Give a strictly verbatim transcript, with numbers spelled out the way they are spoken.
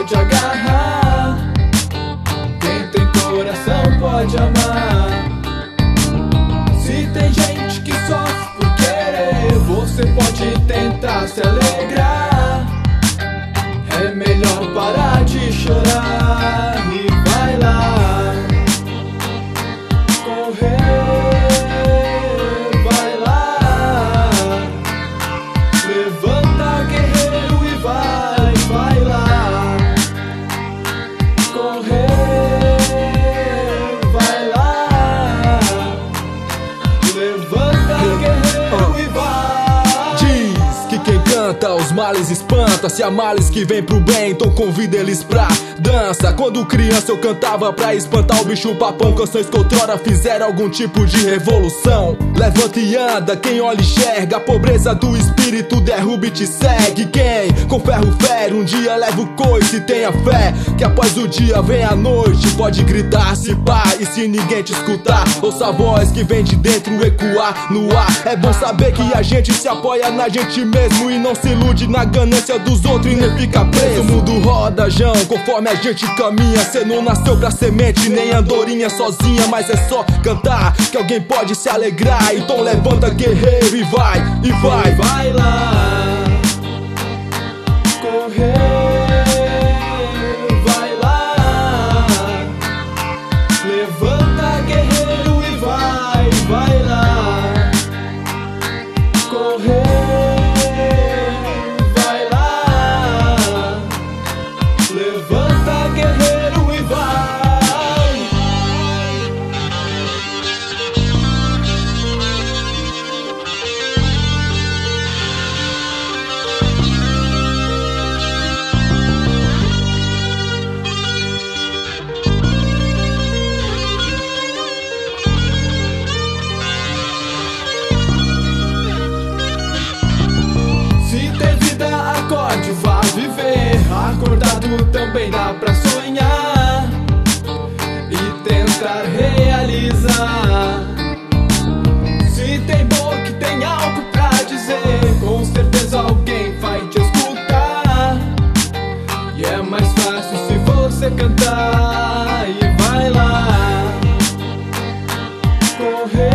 pode agarrar, quem tem coração pode amar. Se tem gente que sofre por querer, você pode tentar se alegrar. É melhor parar de chorar e vai lá correr, vai lá. Levanta, guerreiro, e vai, vai lá correr, vai lá. Levanta, guerreiro, e vai. Diz que quem canta os males espanta. Se há males que vem pro bem, então convida eles pra dança. Quando criança eu cantava pra espantar o bicho papão. Canções que outrora fizeram algum tipo de revolução. Levanta e anda, quem olha enxerga. A pobreza do espírito derruba e te segue. Quem com ferro fere, um dia leva o coice. E tenha fé que após o dia vem a noite. Pode gritar se pá, e se ninguém te escutar, ouça a voz que vem de dentro ecoar no ar. É bom saber que a gente se apoia na gente mesmo e não se ilude na ganância dos outros e nem fica preso. O mundo roda, Jão, conforme a gente caminha. Cê não nasceu pra semente, nem andorinha sozinha. Mas é só cantar que alguém pode se alegrar. Então levanta, guerreiro, e vai, e vai, vai lá correr, vai lá. Levanta, guerreiro, e vai, vai lá correr, vai lá. Levanta, guerreiro, e vai. Se tem vida, acorde, vá viver. Acordado também dá pra sonhar e tentar realizar. Se tem boca, tem algo pra dizer, com certeza alguém vai te escutar. E é mais fácil se você cantar, e vai lá correr.